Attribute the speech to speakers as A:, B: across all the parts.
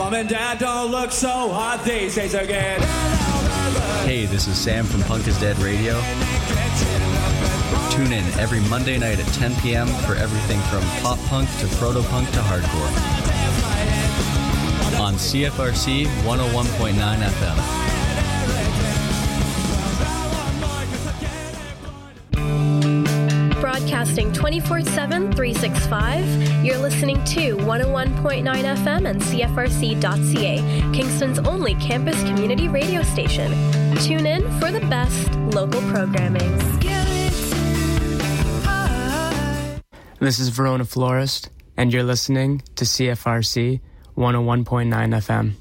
A: Mom and Dad don't look so hot these days again.
B: Hey, this is Sam from Punk is Dead Radio. Tune in every Monday night at 10 p.m. for everything from pop punk to proto-punk to hardcore. On CFRC 101.9 FM.
C: Broadcasting 24/7, 365, you're listening to 101.9 FM and CFRC.ca, Kingston's only campus community radio station. Tune in for the best local programming.
D: This is Verona Florist, and you're listening to CFRC 101.9 FM.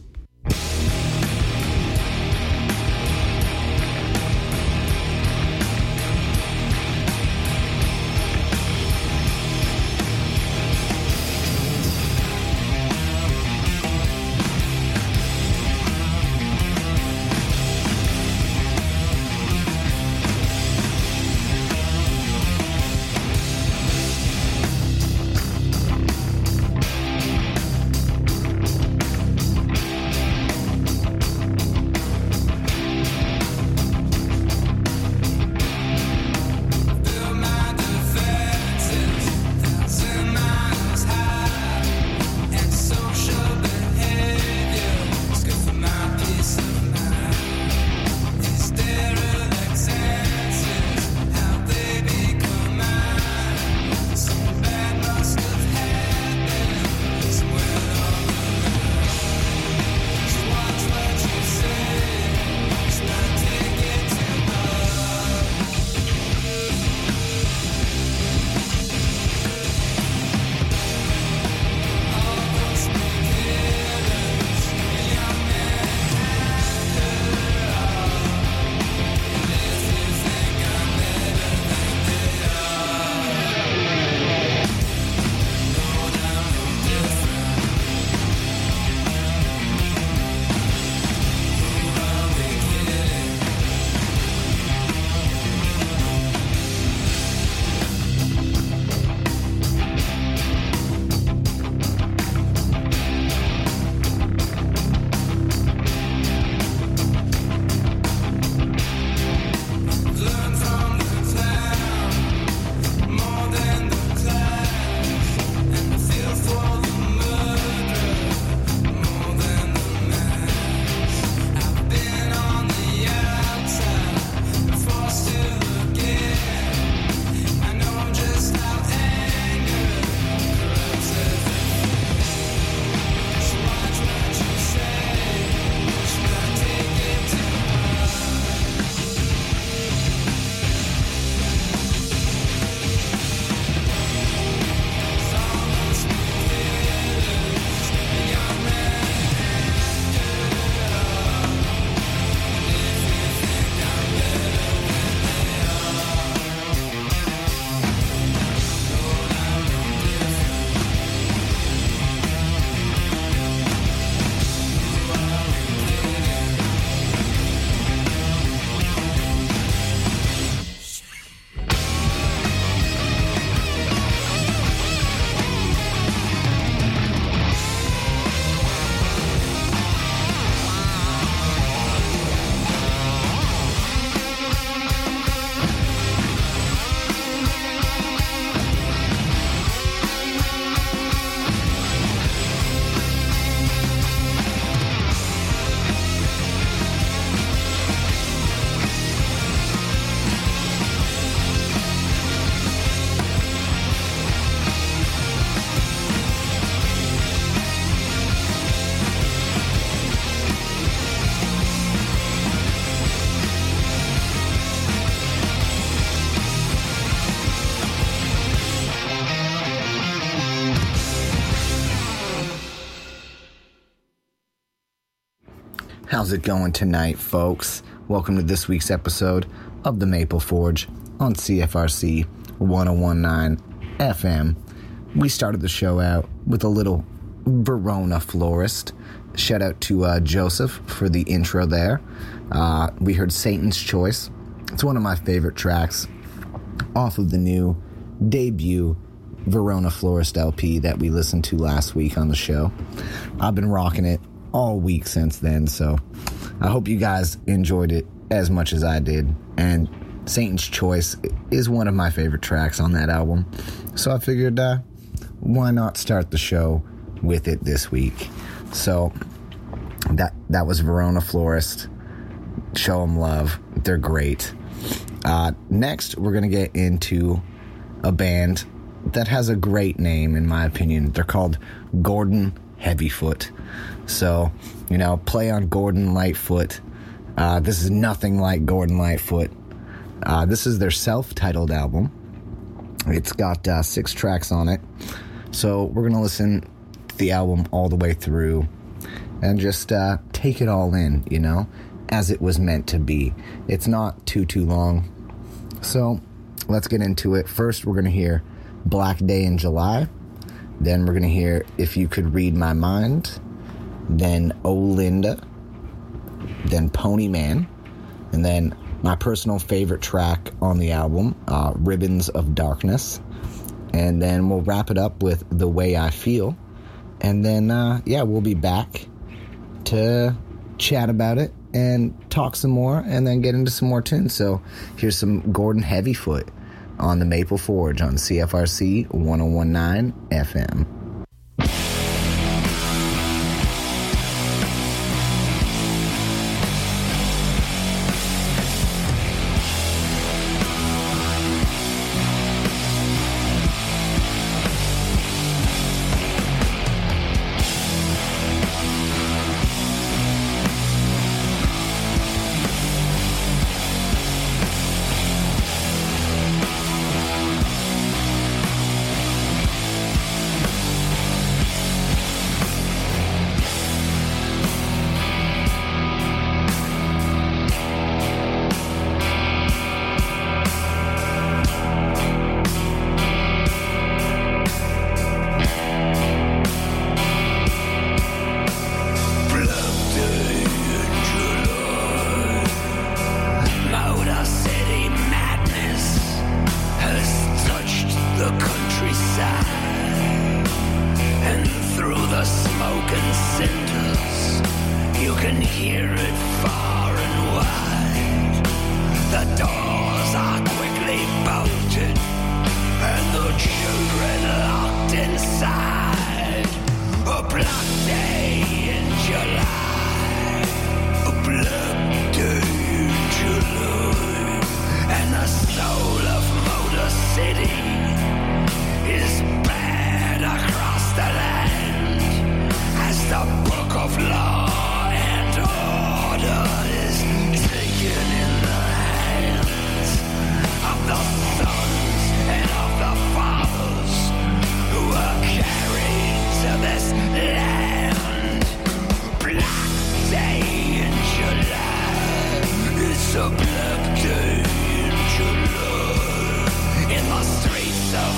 E: How's it going tonight, folks? Welcome to this week's episode of The Maple Forge on CFRC 101.9 FM. We started the show out with a little Verona Florist. Shout out to Joseph for the intro there. We heard Satan's Choice. It's one of my favorite tracks off of the new debut Verona Florist LP that we listened to last week on the show. I've been rocking it all week since then, so I hope you guys enjoyed it as much as I did. And Satan's Choice is one of my favorite tracks on that album, so I figured why not start the show with it this week. So that was Verona Florist. Show them love. They're great. Next, we're going to get into a band that has a great name, in my opinion. They're called Gordon Heavyfoot. So, play on Gordon Lightfoot. This is nothing like Gordon Lightfoot. This is their self-titled album. It's got 6 tracks on it. So we're going to listen to the album all the way through and just take it all in, as it was meant to be. It's not too long. So let's get into it. First, we're going to hear Black Day in July. Then we're going to hear If You Could Read My Mind. Then Oh Linda. Then Pony Man. And then my personal favorite track on the album, Ribbons of Darkness. And then we'll wrap it up with The Way I Feel. And then, we'll be back to chat about it and talk some more and then get into some more tunes. So here's some Gordon Heavyfoot on the Maple Forge on CFRC 101.9 FM.
F: It's a black day in July in the streets of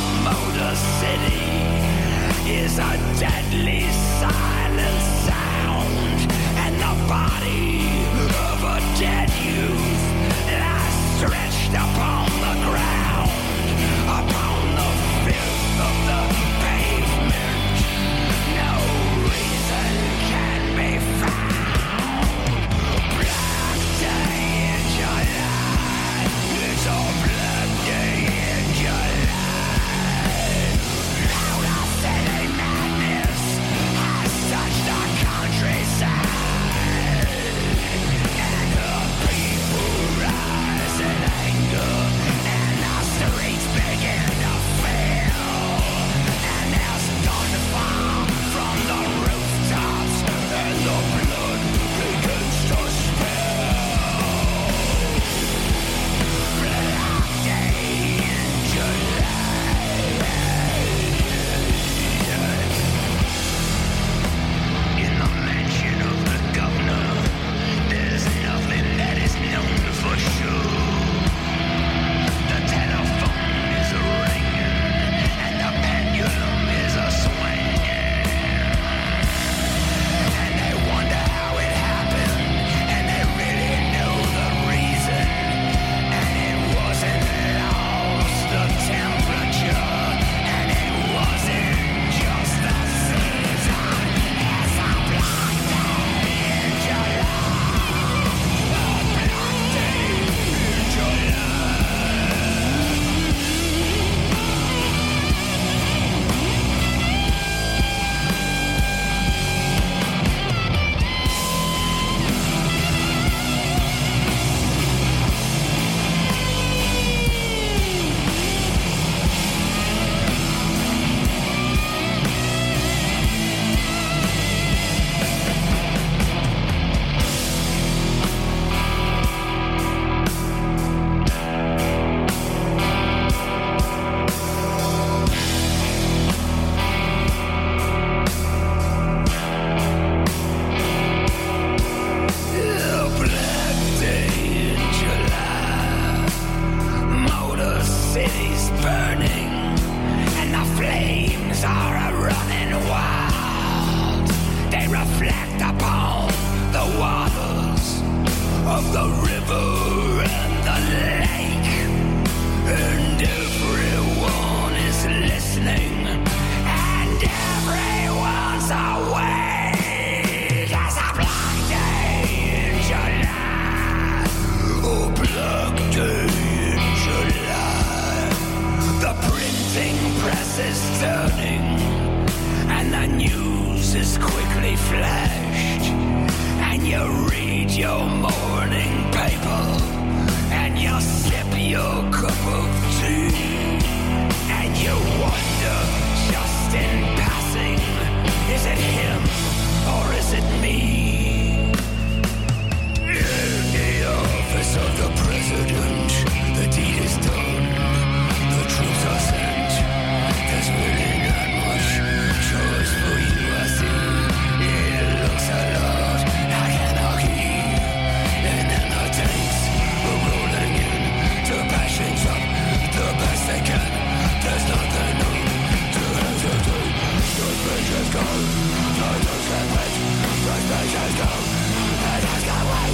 F: printing press is turning, and the news is quickly flashed, and you read your morning paper, and you sip your cup of tea, and you wonder just in passing, is it him or is it me? In the office of the president, the deed is done, the troops are sent, there's really not much choice for you, I see. It looks a lot like anarchy, and then the tanks are rolling in to passions up the best they can. There's nothing new to hesitate. The bridge is gone, the doors get wet, the stage is gone, and it's got away.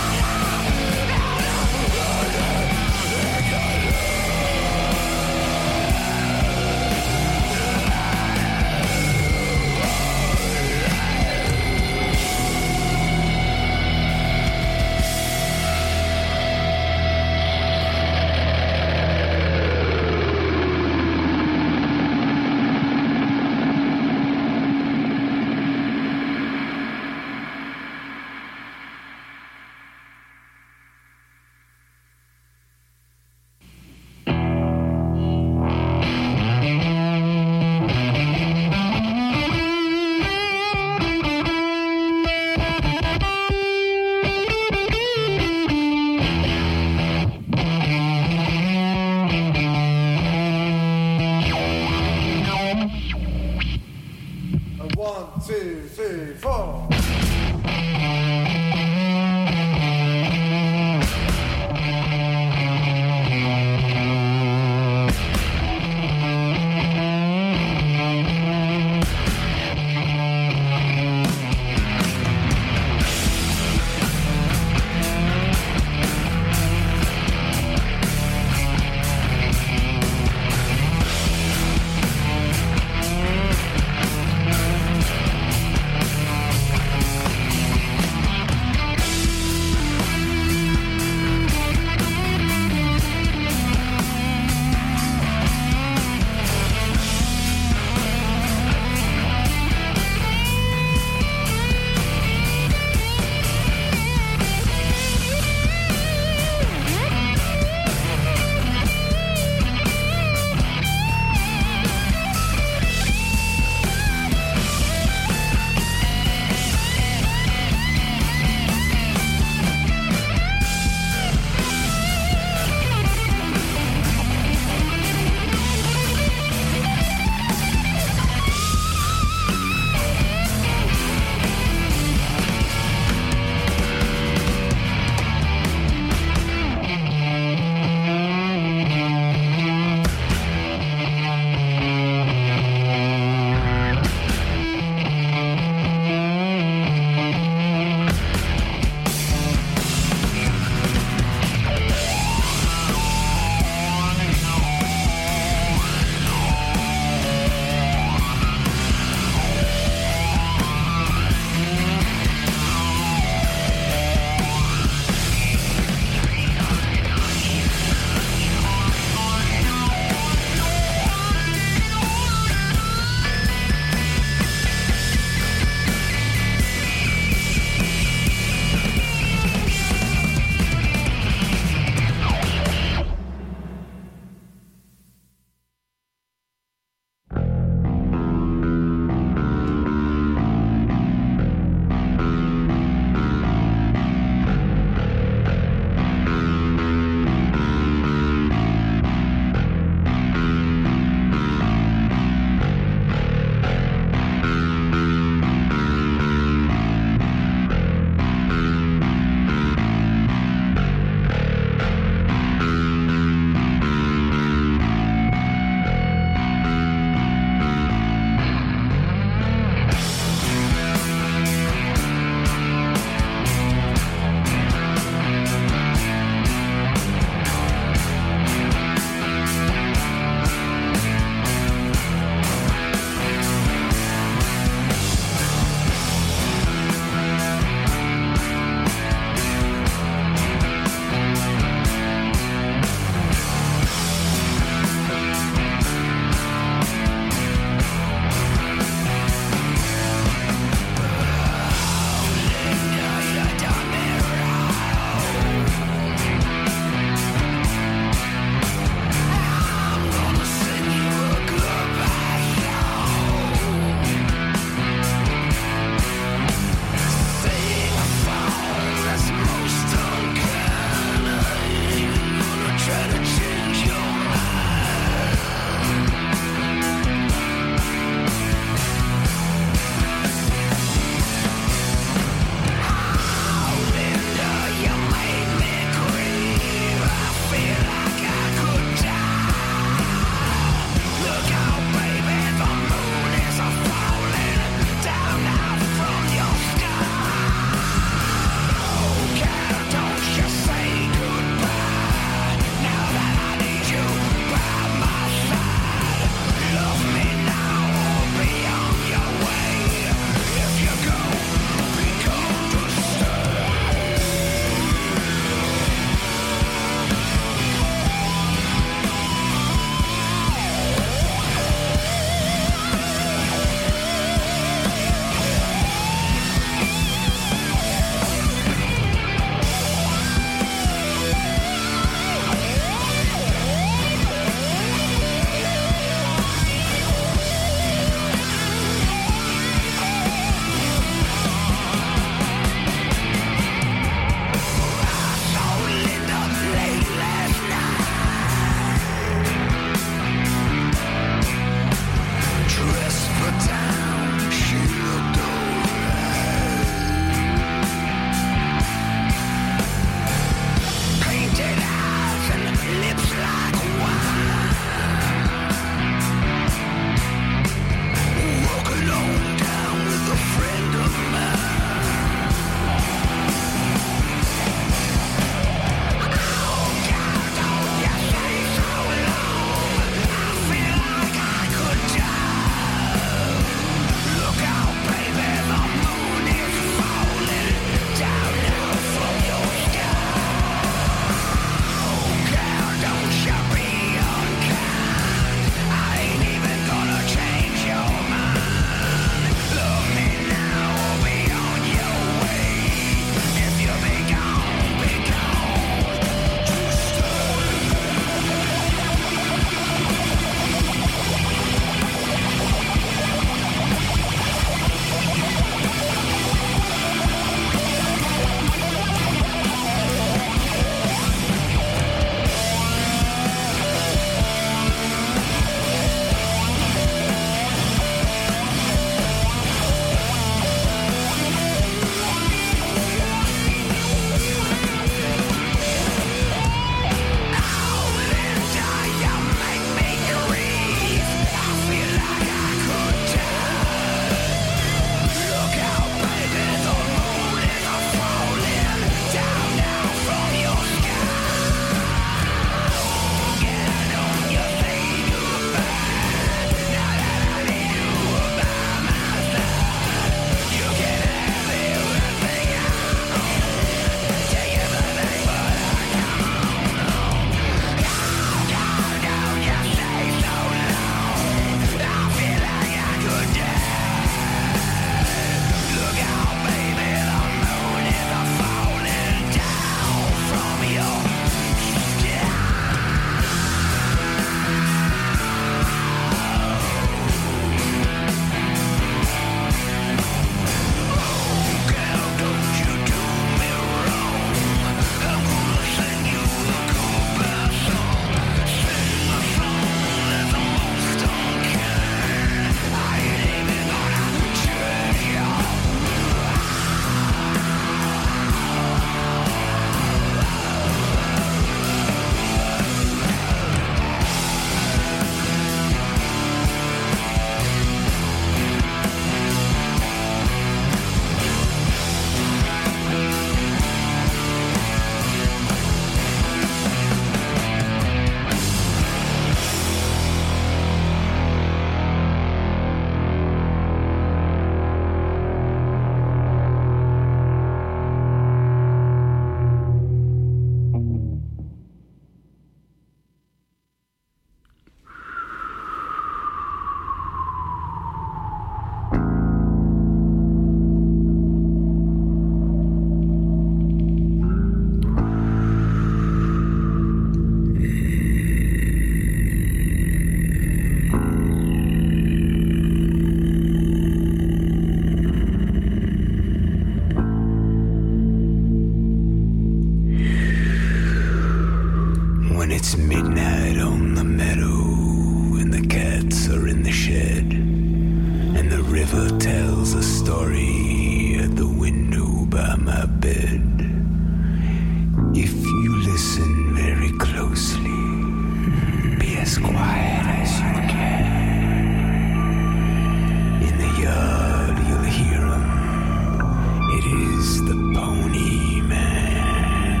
F: story at the window by my bed. If you listen very closely, be as quiet as you can. In the yard, you'll hear him. It is the Pony Man.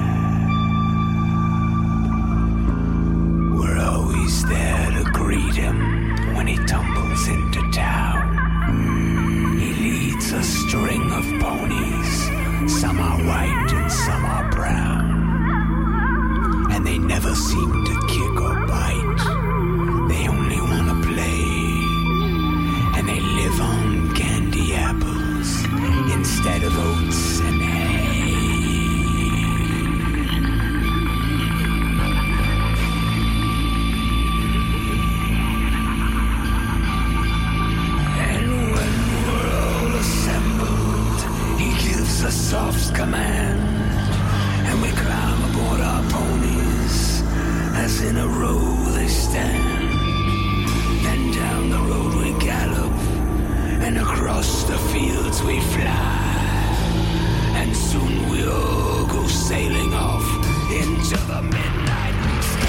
F: We're always there to greet him when he tumbles into town. He leads a string of ponies. Some are white and some are brown. And they never seem to kick or bite. They only want to play. And they live on candy apples instead of oats and hay. And when we're all assembled, he gives a soft command, and we climb aboard our ponies as in a row they stand. Then down the road we gallop, and across the fields we fly, and soon we all go sailing off into the midnight sky.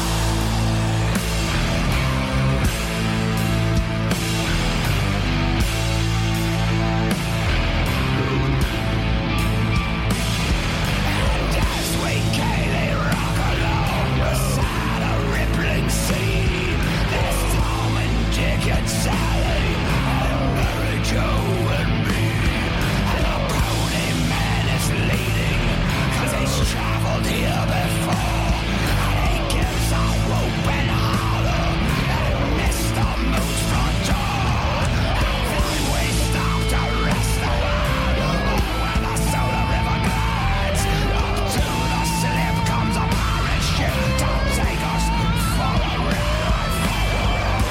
F: And as we gaily rock along beside a rippling sea, there's Tom and Dick and Sally, and Mary Jo and me, and the Pony Man is leading, 'cause he's traveled here before, and he gives a whooping holler at Mr. Moon's front door. And then we stop to rest a while where the Solar River glides. Up to the slip comes a pirate ship to take us for a ride, for a ride.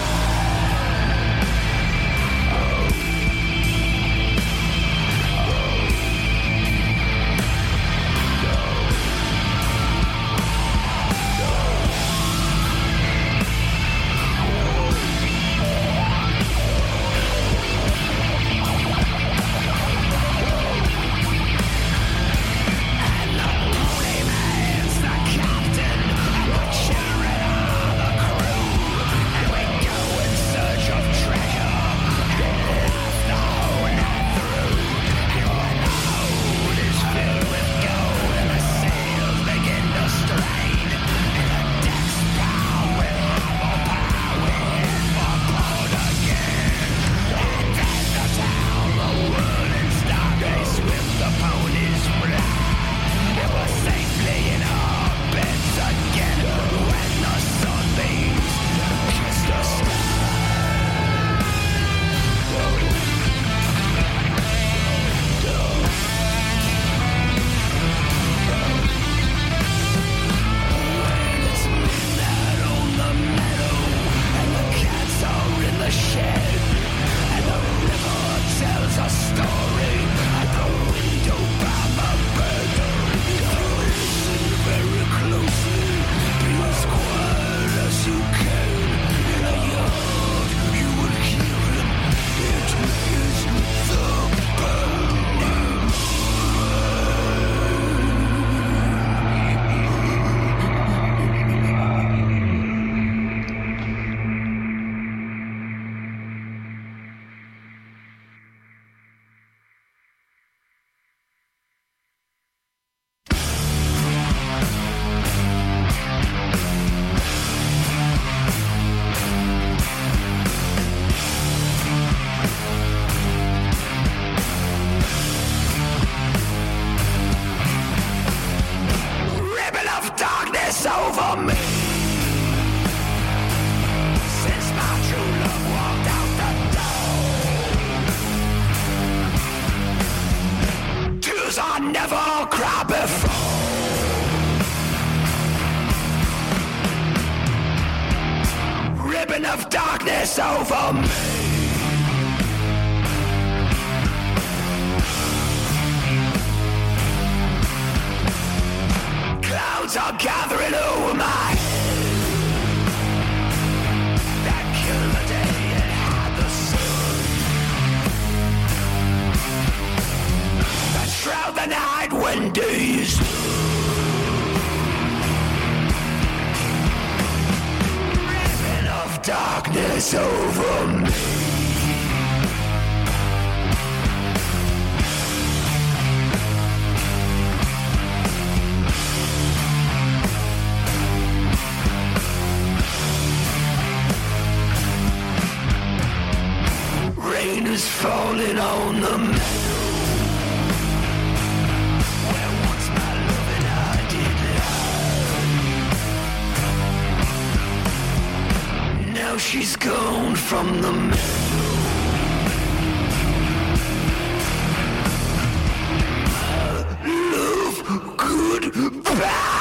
F: And the Pony Man's the captain, and the children are the crew, and we go in search of treasure, and laugh the whole night through. And when the hold is filled with gold, and the sails begin to strain, and the decks bound with humble power, we head for port again. And then the town, the world is dark, they swim the ponies fly. And we're safely in our beds again when the sunbeams kiss the sky. When it's midnight on the meadow, and the cats are in the shed, and the river tells a story at the window by my bed. Listen very closely, be as quiet as you can. In the yard, you will hear him. It is the Pony. Ribbon of darkness over me. Since my true love walked out the door, tears I never cried before. Ribbon of darkness over me. Clouds are gathering over my head that kill the day and hide the sun. darkness over me. Rain is falling on the meadow where once my love and I did lie. Now she's gone from the meadow. My love, goodbye.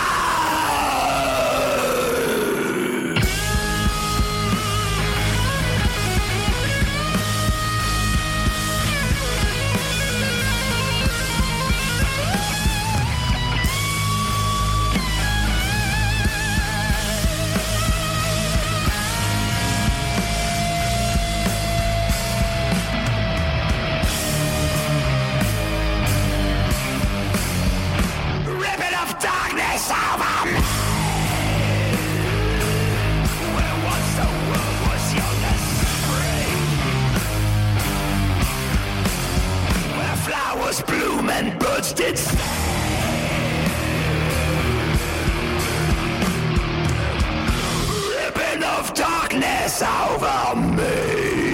F: Bloom and birds did sing. Ribbon of darkness over me.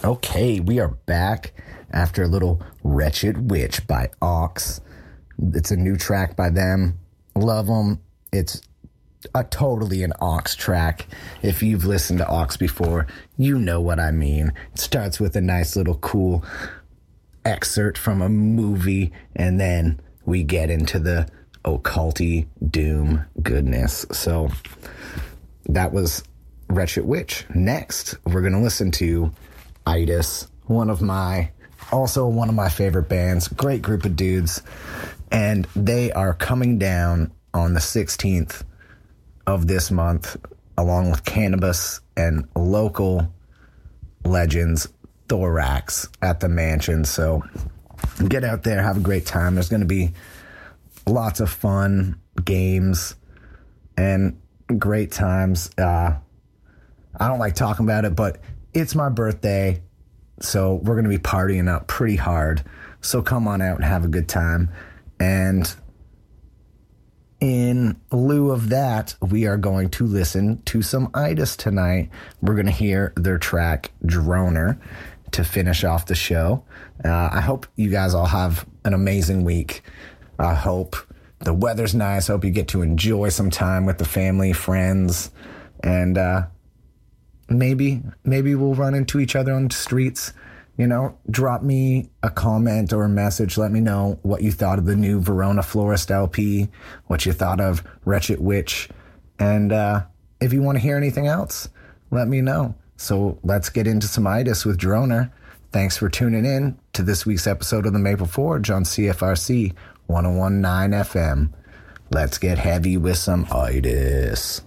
E: Okay, we are back after a little Wretched Witch by Ox. It's a new track by them. Love them. It's totally an Ox track. If you've listened to Ox before, you know what I mean. It starts with a nice little cool excerpt from a movie, and then we get into the occulty doom goodness. So that was Wretched Witch. Next, we're going to listen to Itis, one of my favorite bands. Great group of dudes, and they are coming down on the 16th of this month, along with Cannabis and local legends Thorax at the Mansion. So get out there, have a great time. There's going to be lots of fun games and great times. I don't like talking about it, but it's my birthday, so we're going to be partying up pretty hard. So come on out and have a good time. And in lieu of that, we are going to listen to some Itis tonight. We're going to hear their track Droner to finish off the show. I hope you guys all have an amazing week. I hope the weather's nice. I hope you get to enjoy some time with the family, friends, and maybe we'll run into each other on the streets. You know, drop me a comment or a message. Let me know what you thought of the new Verona Florist LP, what you thought of Wretched Witch, and if you want to hear anything else, let me know. So let's get into some Itis with Droner. Thanks for tuning in to this week's episode of the Maple Forge on CFRC 101.9 FM. Let's get heavy with some Itis.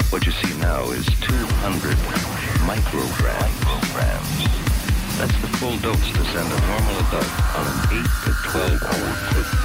G: What you see now is 200 micrograms. That's the full dose to send a normal adult on an 8 to 12-hour trip.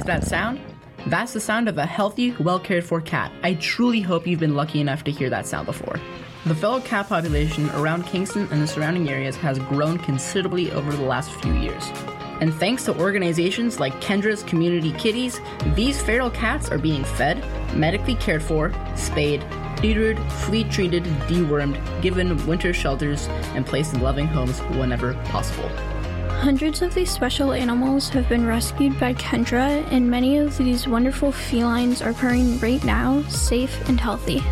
H: recognize that sound? That's the sound of a healthy, well-cared-for cat. I truly hope you've been lucky enough to hear that sound before. The feral cat population around Kingston and the surrounding areas has grown considerably over the last few years. And thanks to organizations like Kendra's Community Kitties, these feral cats are being fed, medically cared for, spayed, neutered, flea-treated, dewormed, given winter shelters, and placed in loving homes whenever possible.
I: Hundreds of these special animals have been rescued by Kendra, and many of these wonderful felines are purring right now, safe and healthy.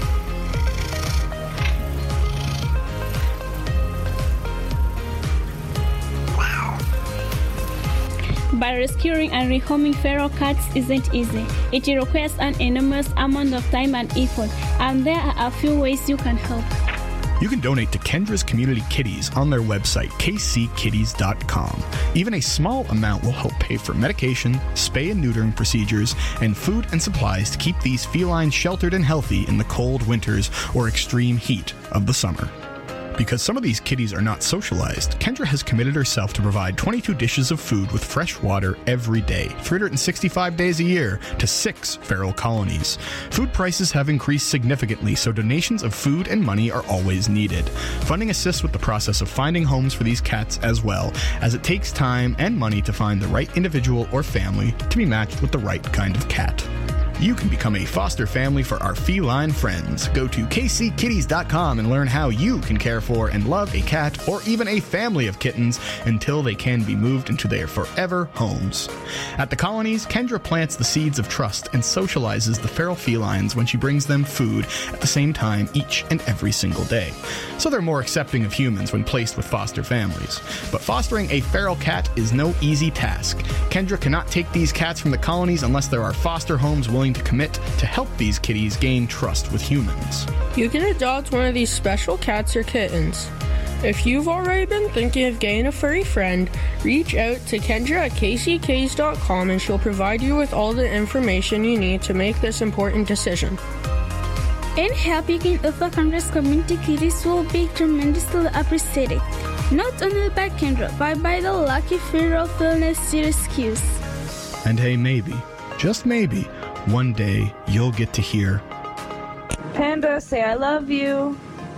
J: But rescuing and rehoming feral cats isn't easy. It requires an enormous amount of time and effort, and there are a few ways you can help.
K: You can donate to Kendra's Community Kitties on their website, kckitties.com. Even a small amount will help pay for medication, spay and neutering procedures, and food and supplies to keep these felines sheltered and healthy in the cold winters or extreme heat of the summer. Because some of these kitties are not socialized, Kendra has committed herself to provide 22 dishes of food with fresh water every day, 365 days a year, to 6 feral colonies. Food prices have increased significantly, so donations of food and money are always needed. Funding assists with the process of finding homes for these cats as well, as it takes time and money to find the right individual or family to be matched with the right kind of cat. You can become a foster family for our feline friends. Go to kckitties.com and learn how you can care for and love a cat or even a family of kittens until they can be moved into their forever homes. At the colonies, Kendra plants the seeds of trust and socializes the feral felines when she brings them food at the same time each and every single day. So they're more accepting of humans when placed with foster families. But fostering a feral cat is no easy task. Kendra cannot take these cats from the colonies unless there are foster homes willing to commit to help these kitties gain trust with humans.
L: You can adopt one of these special cats or kittens. If you've already been thinking of getting a furry friend, reach out to Kendra at kckitties.com and she'll provide you with all the information you need to make this important decision.
J: And helping other Kendra's community kitties will be tremendously appreciated. Not only by Kendra, but by the lucky feral feline she rescues.
K: And hey, maybe, just maybe, one day you'll get to hear
M: Panda say I love you.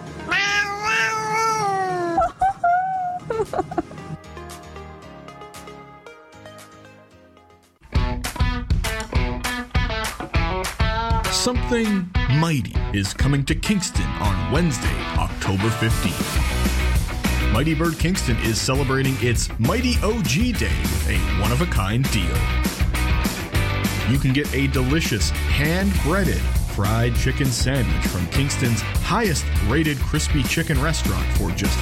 K: Something mighty is coming to Kingston on Wednesday, October 15th. Mighty Bird Kingston is celebrating its Mighty OG Day with a one-of-a-kind deal. You can get a delicious, hand-breaded fried chicken sandwich from Kingston's highest-rated crispy chicken restaurant for just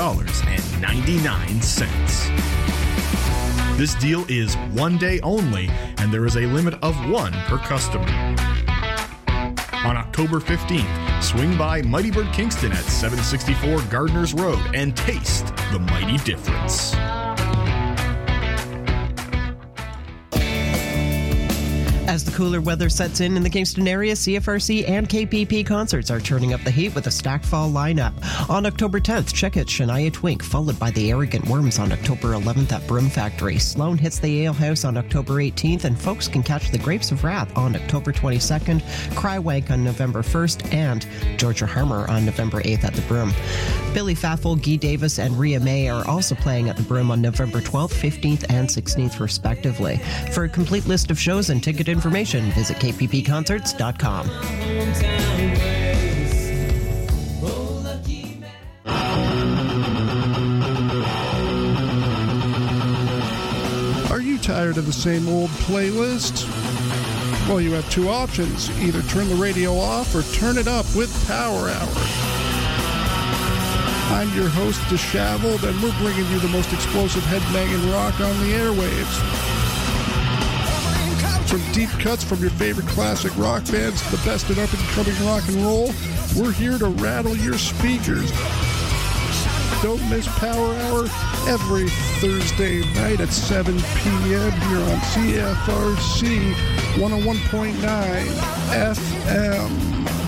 K: $5.99. This deal is one day only, and there is a limit of one per customer. On October 15th, swing by Mighty Bird Kingston at 764 Gardners Road and taste the mighty difference.
N: As the cooler weather sets in the Kingston area, CFRC and KPP concerts are turning up the heat with a stacked fall lineup. On October 10th, check out Shania Twink, followed by the Arrogant Worms on October 11th at Broom Factory. Sloan hits the Ale House on October 18th, and folks can catch the Grapes of Wrath on October 22nd, Crywank on November 1st, and Georgia Harmer on November 8th at the Broom. Billy Faffel, Guy Davis, and Rhea May are also playing at the Broom on November 12th, 15th, and 16th, respectively. For a complete list of shows and ticket information, visit kppconcerts.com.
O: Are you tired of the same old playlist? Well, you have two options. Either turn the radio off or turn it up with Power Hour. I'm your host, Disheveled, and we're bringing you the most explosive headbanging rock on the airwaves. From deep cuts from your favorite classic rock bands to the best in up-and-coming rock and roll, we're here to rattle your speakers. Don't miss Power Hour every Thursday night at 7 p.m. here on CFRC 101.9 FM.